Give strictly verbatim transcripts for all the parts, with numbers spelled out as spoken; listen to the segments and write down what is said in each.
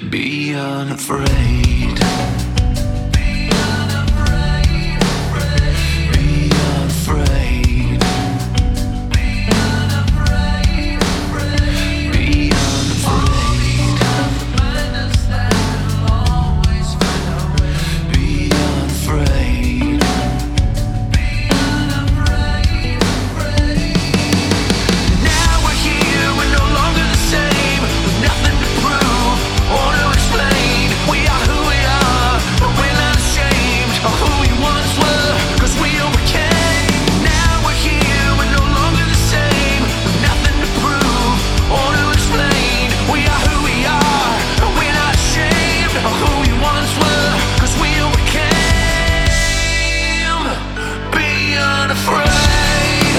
Be unafraid. Be unafraid. Be unafraid. Be unafraid. Be unafraid. Be unafraid. Now we're here, we're no longer the same. With nothing to prove or to explain. We are who we are, but we're not ashamed of who we once were, 'cause we overcame. Now we're here, we're no longer the same. With nothing to prove or to explain. We are who we are, but we're not ashamed of who we once were, 'cause we overcame. Be unafraid.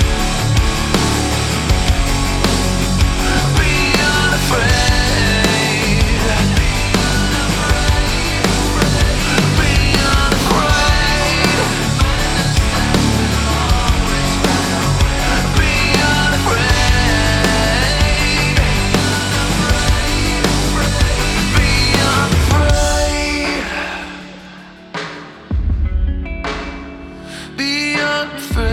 Be unafraid. Be unafraid. Be unafraid. Be unafraid. Be unafraid.